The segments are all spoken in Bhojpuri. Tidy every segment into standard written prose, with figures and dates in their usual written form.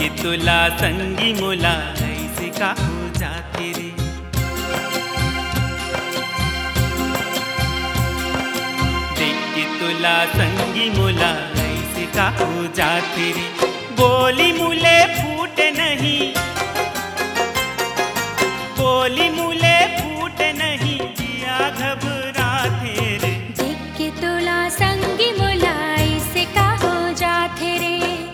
के तुला संगी मोला ऐसे का हो जाते रे। देख के तुला संगी मोला ऐसे का हो जाते रे। बोली मुले फूटे नहीं, बोली मुले फूटे नहीं, जिया घबराते रे। देख के तुला संगी मोला ऐसे का हो जाते रे।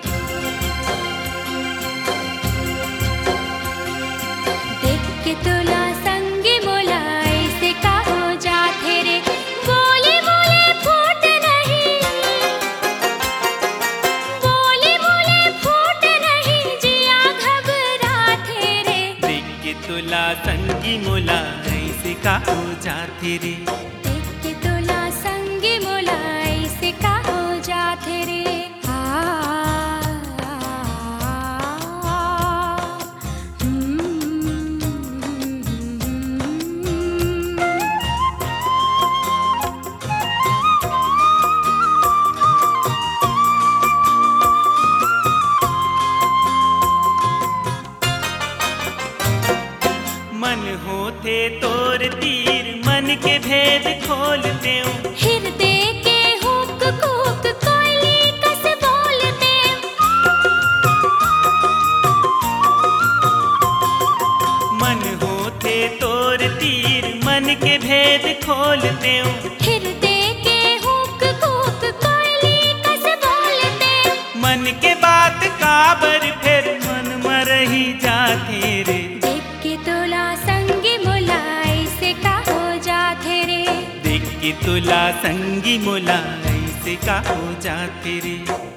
देख के तुला संगी मोला ऐसे का हो जाते रे। बोली मुले फूटे नहीं, बोली मुले फूटे नहीं, जिया घबराते रे। देख के तुला संगी मोला ऐसे का हो जाते रे। देख के तुला संगी मोला ऐसे का हो जाते रे। मन होते तोर तीर मन के भेद खोल देऊं। हृदय के हुक कुक कोयली कस बोलते। मन होते तोर तीर मन के भेद खोल देऊं। हृदय के हुक कुक कोयली कस बोलते। मन के बात काबर फिर मन मरही जाते रे। देख के तुला संगी मोला ऐसे का हो जाते रे। देख के तुला संगी मोला ऐसे का हो जाते रे।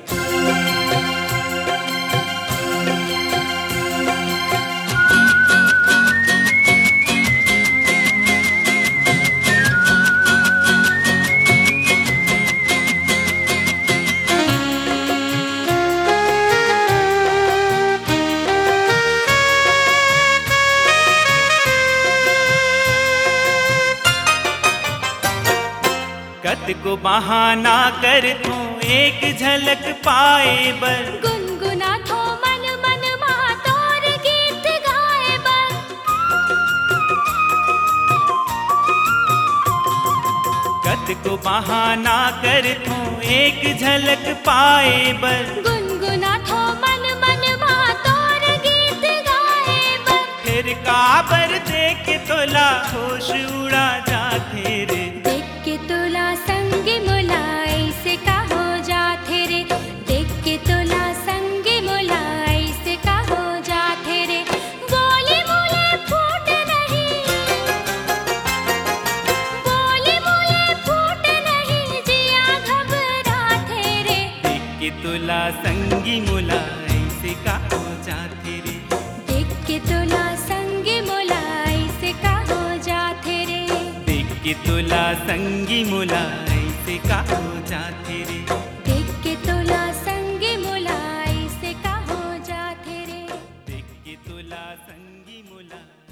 कत को बहाना कर तू एक झलक पाए बर। गुनगुना थो मन मन मा तोर गीत गाए बर। कत को बहाना कर तू एक झलक पाए बर। गुनगुना थो मन मन मा तोर गीत गाए बर। फिर काबर देख तोला होश उड़ा जाते रे। देख के तुला संगी मोला ऐसे का हो जाते रे। देख के तुला संगी मोला ऐसे का हो जाते रे। बोली मुले फूटे नहीं, बोली मुले फूटे नहीं, जिया घबराते रे। देख के तुला संगी मोला ऐसे का हो जाते रे। देख के तुला संगी मोला ऐसे का हो जाते रे। देख के तुला संगी मोला ऐसे का हो जाते रे। देख के तुला संगी मोला ऐसे का हो जाते रे। देख के तुला संगी मोला